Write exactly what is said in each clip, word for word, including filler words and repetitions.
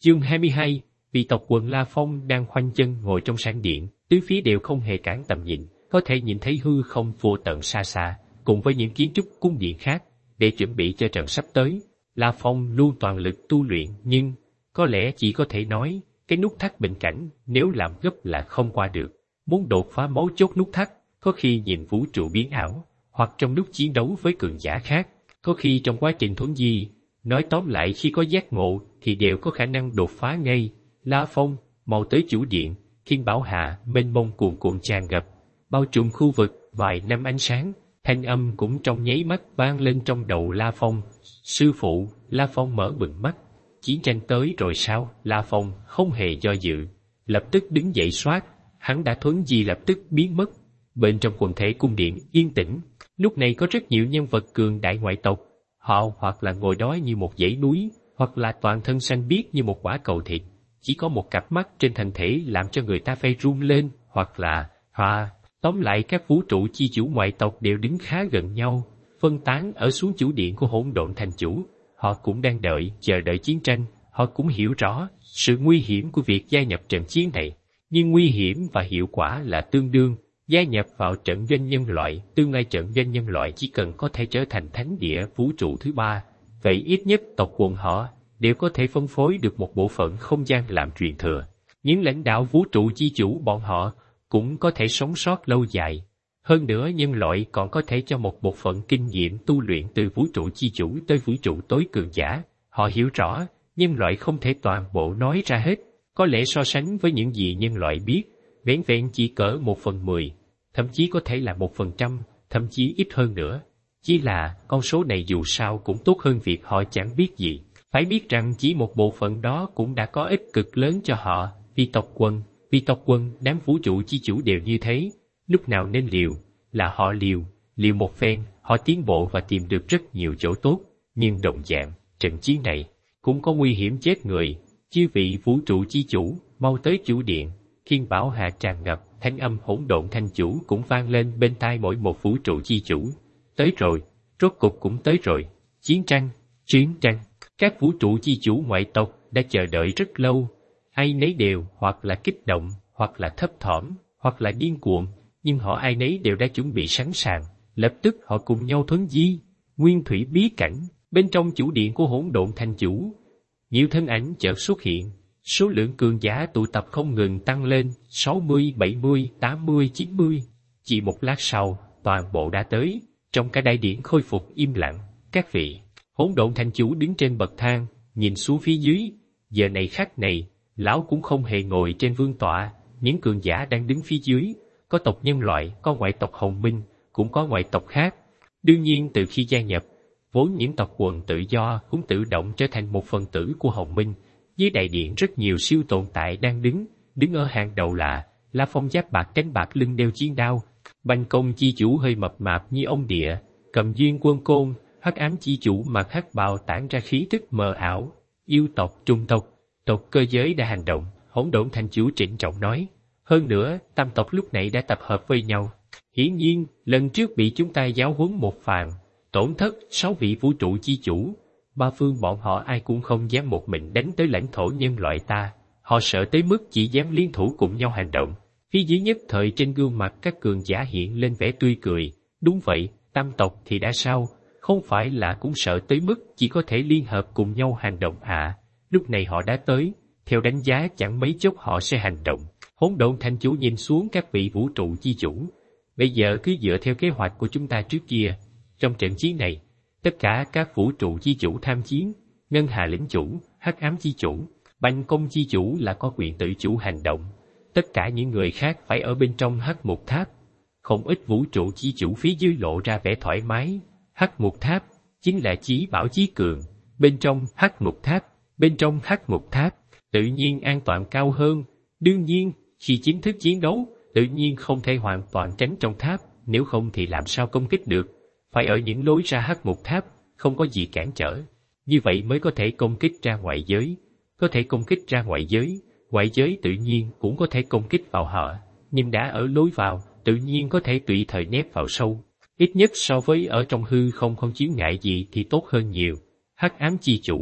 Chương hai mươi hai, vị tộc quần La Phong đang khoanh chân ngồi trong sảnh điện, tứ phía đều không hề cản tầm nhìn, có thể nhìn thấy hư không vô tận xa xa, cùng với những kiến trúc cung điện khác, để chuẩn bị cho trận sắp tới. La Phong luôn toàn lực tu luyện, nhưng có lẽ chỉ có thể nói, cái nút thắt bình cảnh nếu làm gấp là không qua được. Muốn đột phá mấu chốt nút thắt, có khi nhìn vũ trụ biến ảo, hoặc trong lúc chiến đấu với cường giả khác, có khi trong quá trình thuấn di. Nói tóm lại, khi có giác ngộ thì đều có khả năng đột phá ngay. La Phong mau tới chủ điện, Thiên Bảo Hạ mênh mông cuồn cuộn tràn ngập, bao trùm khu vực vài năm ánh sáng. Thanh âm cũng trong nháy mắt vang lên trong đầu La Phong. Sư phụ. La Phong mở bừng mắt. Chiến tranh tới rồi sao? La Phong không hề do dự, lập tức đứng dậy xoát. Hắn đã thuấn di lập tức biến mất. Bên trong quần thể cung điện yên tĩnh, lúc này có rất nhiều nhân vật cường đại ngoại tộc. Họ hoặc là ngồi đó như một dãy núi, hoặc là toàn thân xanh biếc như một quả cầu thịt, chỉ có một cặp mắt trên thân thể làm cho người ta phải run lên, hoặc là hoa. Tóm lại, các vũ trụ chi chủ ngoại tộc đều đứng khá gần nhau, phân tán ở xuống chủ điện của Hỗn Độn Thành Chủ. Họ cũng đang đợi, chờ đợi chiến tranh. Họ cũng hiểu rõ sự nguy hiểm của việc gia nhập trận chiến này, nhưng nguy hiểm và hiệu quả là tương đương. Gia nhập vào trận doanh nhân loại, tương lai trận doanh nhân loại chỉ cần có thể trở thành thánh địa vũ trụ thứ ba, vậy ít nhất tộc quần họ đều có thể phân phối được một bộ phận không gian làm truyền thừa. Những lãnh đạo vũ trụ chi chủ bọn họ cũng có thể sống sót lâu dài. Hơn nữa, nhân loại còn có thể cho một bộ phận kinh nghiệm tu luyện từ vũ trụ chi chủ tới vũ trụ tối cường giả. Họ hiểu rõ, nhân loại không thể toàn bộ nói ra hết, có lẽ so sánh với những gì nhân loại biết, vẻn vẹn chỉ cỡ một phần mười, thậm chí có thể là một phần trăm, thậm chí ít hơn nữa. Chỉ là con số này dù sao cũng tốt hơn việc họ chẳng biết gì. Phải biết rằng chỉ một bộ phận đó cũng đã có ích cực lớn cho họ. Vì tộc quân, vì tộc quân, đám vũ trụ chi chủ đều như thế. Lúc nào nên liều, là họ liều, liều một phen, họ tiến bộ và tìm được rất nhiều chỗ tốt. Nhưng đồng dạng, trận chiến này cũng có nguy hiểm chết người. Chư vị vũ trụ chi chủ, mau tới chủ điện. Thiên Bảo Hạ tràn ngập, thanh âm Hỗn Độn Thành Chủ cũng vang lên bên tai mỗi một vũ trụ chi chủ. Tới rồi, rốt cục cũng tới rồi. Chiến tranh, chiến tranh. Các vũ trụ chi chủ ngoại tộc đã chờ đợi rất lâu. Ai nấy đều hoặc là kích động, hoặc là thấp thỏm, hoặc là điên cuồng, nhưng họ ai nấy đều đã chuẩn bị sẵn sàng. Lập tức họ cùng nhau thuấn di. Nguyên thủy bí cảnh, bên trong chủ điện của Hỗn Độn Thành Chủ, nhiều thân ảnh chợt xuất hiện. Số lượng cường giả tụ tập không ngừng tăng lên, sáu mươi, bảy mươi, tám mươi, chín mươi. Chỉ một lát sau, toàn bộ đã tới. Trong cả đại điện khôi phục im lặng. Các vị, Hỗn Độn Thành Chủ đứng trên bậc thang, nhìn xuống phía dưới. Giờ này khắc này, lão cũng không hề ngồi trên vương tọa. Những cường giả đang đứng phía dưới, có tộc nhân loại, có ngoại tộc Hồng Minh, cũng có ngoại tộc khác. Đương nhiên từ khi gia nhập, vốn những tộc quần tự do cũng tự động trở thành một phần tử của Hồng Minh. Dưới đại điện rất nhiều siêu tồn tại đang đứng, đứng ở hàng đầu là La Phong giáp bạc cánh bạc lưng đeo chiến đao, Bành Công chi chủ hơi mập mạp như ông địa, cầm duyên quân côn, Hắc Ám chi chủ mặc hắc bào tản ra khí tức mờ ảo, yêu tộc, trung tộc, tộc cơ giới đã hành động. Hỗn Độn Thành Chủ trịnh trọng nói. Hơn nữa, tam tộc lúc này đã tập hợp với nhau. Hiển nhiên, lần trước bị chúng ta giáo huấn một phàn, tổn thất sáu vị vũ trụ chi chủ. Ba phương bọn họ ai cũng không dám một mình đánh tới lãnh thổ nhân loại ta. Họ sợ tới mức chỉ dám liên thủ cùng nhau hành động. Phía dưới nhất thời trên gương mặt các cường giả hiện lên vẻ tươi cười. Đúng vậy, tam tộc thì đã sao? Không phải là cũng sợ tới mức chỉ có thể liên hợp cùng nhau hành động à? Lúc này họ đã tới, theo đánh giá chẳng mấy chốc họ sẽ hành động. Hỗn Độn Thành Chủ nhìn xuống các vị vũ trụ chi chủ. Bây giờ cứ dựa theo kế hoạch của chúng ta trước kia. Trong trận chiến này, tất cả các vũ trụ chi chủ tham chiến, Ngân Hà lĩnh chủ, Hắc Ám chi chủ, Bành Công chi chủ là có quyền tự chủ hành động. Tất cả những người khác phải ở bên trong Hắc Mục Tháp. Không ít vũ trụ chi chủ phía dưới lộ ra vẻ thoải mái. Hắc Mục Tháp chính là chí bảo chí cường. Bên trong Hắc Mục Tháp, bên trong Hắc Mục Tháp, tự nhiên an toàn cao hơn. Đương nhiên, khi chính thức chiến đấu, tự nhiên không thể hoàn toàn tránh trong tháp, nếu không thì làm sao công kích được. Phải ở những lối ra Hắc Mục Tháp, không có gì cản trở. Như vậy mới có thể công kích ra ngoại giới. Có thể công kích ra ngoại giới, ngoại giới tự nhiên cũng có thể công kích vào họ. Nhưng đã ở lối vào, tự nhiên có thể tùy thời nép vào sâu. Ít nhất so với ở trong hư không không chướng ngại gì thì tốt hơn nhiều. Hắc Ám chi chủ,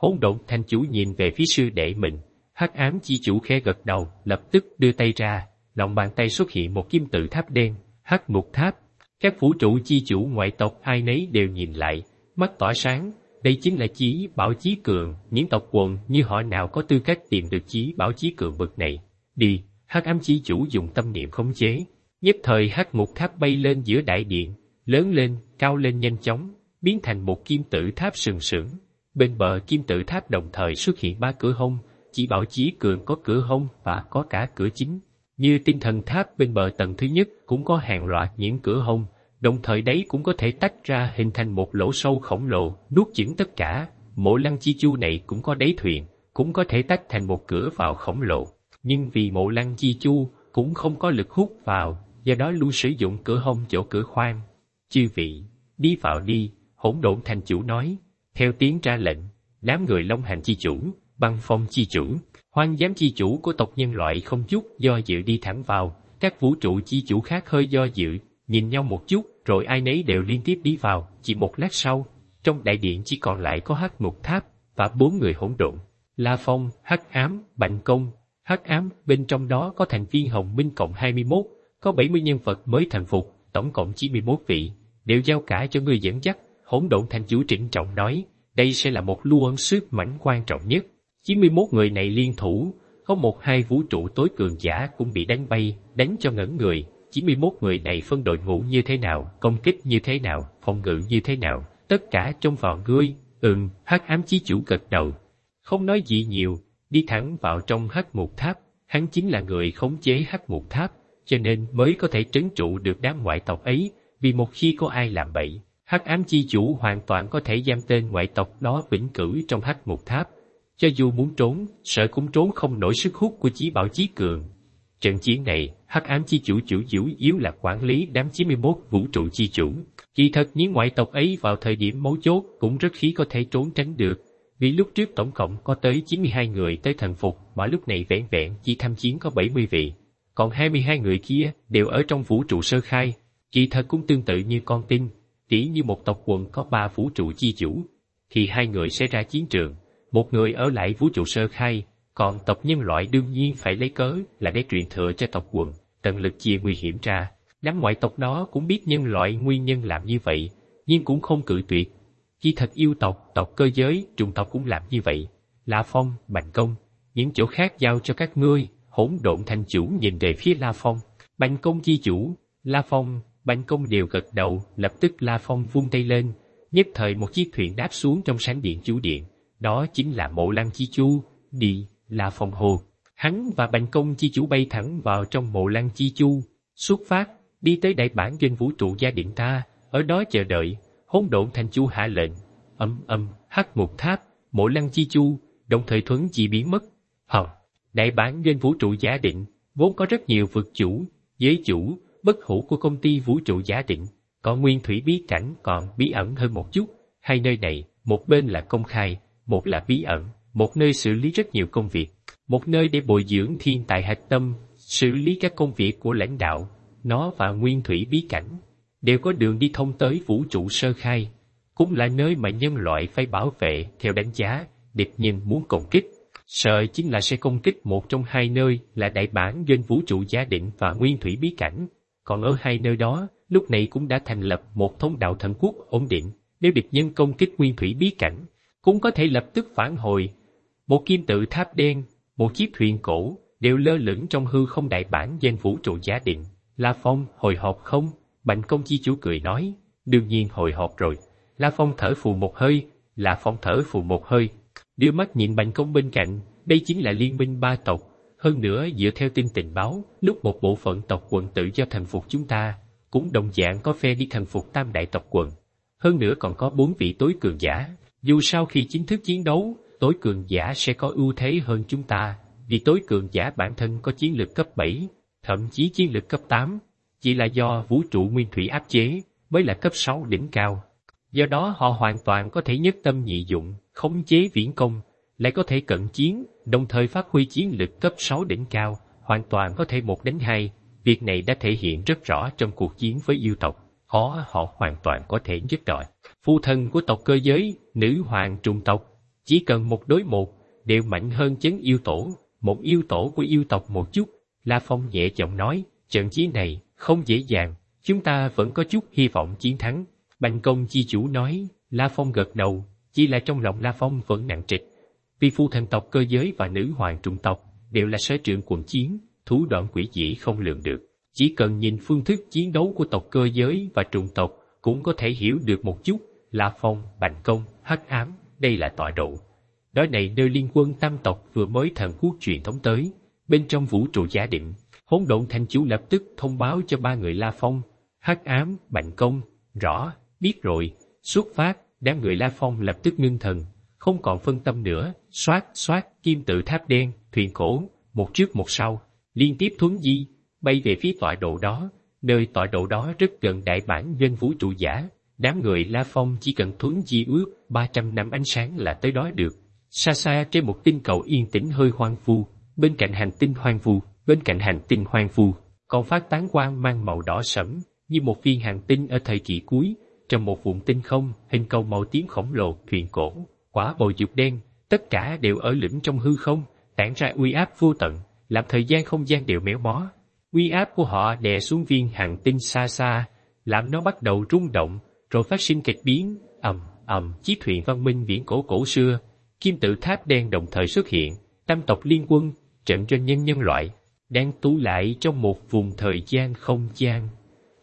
Hỗn độn thành chủ nhìn về phía sư đệ mình, hắc ám chi chủ khẽ gật đầu, lập tức đưa tay ra, lòng bàn tay xuất hiện một kim tự tháp đen, hắc ngục tháp. Các vũ trụ chi chủ ngoại tộc ai nấy đều nhìn lại, mắt tỏa sáng. Đây chính là chí bảo chí cường, những tộc quần như họ nào có tư cách tìm được chí bảo chí cường bậc này. Đi, hắc ám chi chủ dùng tâm niệm khống chế, nhất thời hắc ngục tháp bay lên giữa đại điện, lớn lên, cao lên nhanh chóng, biến thành một kim tự tháp sừng sững. Bên bờ kim tự tháp đồng thời xuất hiện ba cửa hông, chỉ bảo chí cường có cửa hông và có cả cửa chính. Như tinh thần tháp bên bờ tầng thứ nhất cũng có hàng loạt những cửa hông, đồng thời đấy cũng có thể tách ra hình thành một lỗ sâu khổng lồ, nuốt chửng tất cả. Mộ lăng chi chu này cũng có đáy thuyền, cũng có thể tách thành một cửa vào khổng lồ. Nhưng vì mộ lăng chi chu cũng không có lực hút vào, do đó luôn sử dụng cửa hông chỗ cửa khoan. Chư vị, đi vào đi, hỗn độn thành chủ nói. Theo tiếng ra lệnh, đám người Long Hành chi chủ, Băng Phong chi chủ, Hoang Giám chi chủ của tộc nhân loại không chút do dự đi thẳng vào. Các vũ trụ chi chủ khác hơi do dự, nhìn nhau một chút, rồi ai nấy đều liên tiếp đi vào. Chỉ một lát sau, trong đại điện chỉ còn lại có hắc ngục tháp và bốn người hỗn độn. La Phong, Hắc Ám, Bành Công. Hắc Ám bên trong đó có thành viên Hồng Minh cộng hai mươi mốt, có bảy mươi nhân vật mới thành phục, tổng cộng chín mươi mốt vị, đều giao cả cho người dẫn dắt. Hỗn độn thành chủ trịnh trọng nói, đây sẽ là một lưu ân sức mãnh quan trọng nhất. chín mươi mốt người này liên thủ, có một hai vũ trụ tối cường giả cũng bị đánh bay, đánh cho ngẩn người. chín mươi mốt người này phân đội ngũ như thế nào, công kích như thế nào, phòng ngự như thế nào, tất cả trong vào ngươi. Ừm, hắc ám chí chủ gật đầu, không nói gì nhiều, đi thẳng vào trong hắc ngục tháp. Hắn chính là người khống chế hắc ngục tháp, cho nên mới có thể trấn trụ được đám ngoại tộc ấy, vì một khi có ai làm bậy, hắc ám chi chủ hoàn toàn có thể giam tên ngoại tộc đó vĩnh cửu trong hắc ngục tháp. Cho dù muốn trốn, sợ cũng trốn không nổi sức hút của chí bảo chí cường. Trận chiến này, hắc ám chi chủ chủ chủ yếu là quản lý đám chín mươi mốt vũ trụ chi chủ. Kỳ thật những ngoại tộc ấy vào thời điểm mấu chốt cũng rất khí có thể trốn tránh được, vì lúc trước tổng cộng có tới chín mươi hai người tới thần phục, mà lúc này vẹn vẹn chỉ tham chiến có bảy mươi vị, còn hai mươi hai người kia đều ở trong vũ trụ sơ khai. Kỳ thật cũng tương tự như con tin, tỉ như một tộc quần có ba vũ trụ chi chủ, thì hai người sẽ ra chiến trường, một người ở lại vũ trụ sơ khai, còn tộc nhân loại đương nhiên phải lấy cớ là để truyền thừa cho tộc quần, tận lực chia nguy hiểm ra. Đám ngoại tộc đó cũng biết nhân loại nguyên nhân làm như vậy, nhưng cũng không cự tuyệt. Khi thật yêu tộc, tộc cơ giới, trùng tộc cũng làm như vậy. La Phong, Bành Công, những chỗ khác giao cho các ngươi. Hỗn độn thành chủ nhìn về phía La Phong, Bành Công chi chủ. La Phong, Bành Công đều gật đầu, lập tức La Phong vung tay lên, nhất thời một chiếc thuyền đáp xuống trong sảnh điện chủ điện. Đó chính là Mộ Lăng chi chu. Đi, La Phong hô. Hắn và Bành Công chi chủ bay thẳng vào trong Mộ Lăng chi chu, xuất phát, đi tới đại bản doanh vũ trụ gia điện ta, ở đó chờ đợi. Hỗn độn thành chủ hạ lệnh, âm âm, hắc ngục tháp, Mộ Lăng chi chu, đồng thời thuấn chỉ biến mất. Hờ, đại bản doanh vũ trụ giả định, vốn có rất nhiều vực chủ, giới chủ, bất hủ của công ty vũ trụ giả định, còn nguyên thủy bí cảnh còn bí ẩn hơn một chút. Hai nơi này, một bên là công khai, một là bí ẩn, một nơi xử lý rất nhiều công việc, một nơi để bồi dưỡng thiên tài hạch tâm, xử lý các công việc của lãnh đạo. Nó và nguyên thủy bí cảnh đều có đường đi thông tới vũ trụ sơ khai, cũng là nơi mà nhân loại phải bảo vệ. Theo đánh giá, địch nhân muốn công kích, sợ chính là sẽ công kích một trong hai nơi là đại bản doanh vũ trụ giả định và nguyên thủy bí cảnh. Còn ở hai nơi đó, lúc này cũng đã thành lập một thông đạo thần quốc ổn định. Nếu địch nhân công kích nguyên thủy bí cảnh, cũng có thể lập tức phản hồi. Một kim tự tháp đen, một chiếc thuyền cổ, đều lơ lửng trong hư không đại bản doanh vũ trụ giả định. La Phong, hồi hộp không? Bành Công chi chủ cười nói, đương nhiên hồi hộp rồi. La Phong thở phù một hơi, La Phong thở phù một hơi, đưa mắt nhìn Bành Công bên cạnh. Đây chính là liên minh ba tộc. Hơn nữa dựa theo tin tình báo, lúc một bộ phận tộc quần tự do thần phục chúng ta, cũng đồng dạng có phe đi thần phục tam đại tộc quần. Hơn nữa còn có bốn vị tối cường giả. Dù sao khi chính thức chiến đấu, tối cường giả sẽ có ưu thế hơn chúng ta, vì tối cường giả bản thân có chiến lược cấp bảy, thậm chí chiến lược cấp tám, chỉ là do vũ trụ nguyên thủy áp chế, mới là cấp sáu đỉnh cao. Do đó họ hoàn toàn có thể nhất tâm nhị dụng, khống chế viễn công, lại có thể cận chiến, đồng thời phát huy chiến lực cấp sáu đỉnh cao, hoàn toàn có thể một đánh hai. Việc này đã thể hiện rất rõ trong cuộc chiến với yêu tộc. Họ họ hoàn toàn có thể nhất đọi. Phu thân của tộc cơ giới, nữ hoàng trùng tộc, chỉ cần một đối một, đều mạnh hơn chấn yêu tổ, một yêu tổ của yêu tộc một chút. La Phong nhẹ giọng nói, trận chiến này không dễ dàng, chúng ta vẫn có chút hy vọng chiến thắng. Bành Công chi chủ nói. La Phong gật đầu, chỉ là trong lòng La Phong vẫn nặng trịch. Vì phu thần tộc cơ giới và nữ hoàng trùng tộc đều là sở trường quần chiến, thủ đoạn quỷ dị không lường được. Chỉ cần nhìn phương thức chiến đấu của tộc cơ giới và trùng tộc cũng có thể hiểu được một chút. La Phong, Bành Công, Hắc Ám, đây là tọa độ. Đó này nơi liên quân tam tộc vừa mới thần quốc truyền thống tới, bên trong vũ trụ giả định, Hỗn Độn Thành Chủ lập tức thông báo cho ba người La Phong, Hắc Ám, Bành Công, rõ, biết rồi, xuất phát. Đám người La Phong lập tức ngưng thần, không còn phân tâm nữa, xoát xoát kim tự tháp đen, thuyền cổ, một trước một sau, liên tiếp thuấn di, bay về phía tọa độ đó. Nơi tọa độ đó rất gần đại bản doanh vũ trụ giả, đám người La Phong chỉ cần thuấn di ước ba trăm năm ánh sáng là tới đó được. Xa xa trên một tinh cầu yên tĩnh hơi hoang vu, bên cạnh hành tinh hoang vu, bên cạnh hành tinh hoang vu, còn phát tán quang mang màu đỏ sẫm, như một viên hành tinh ở thời kỳ cuối. Trong một vùng tinh không, hình cầu màu tím khổng lồ, thuyền cổ, quả bầu dục đen, tất cả đều ở lửng trong hư không, tản ra uy áp vô tận, làm thời gian không gian đều méo mó. Uy áp của họ đè xuống viên hành tinh xa xa, làm nó bắt đầu rung động, rồi phát sinh kịch biến, ầm ầm. Chiếc thuyền văn minh viễn cổ cổ xưa, kim tự tháp đen đồng thời xuất hiện, tam tộc liên quân, trận doanh nhân nhân loại, đang tụ lại trong một vùng thời gian không gian.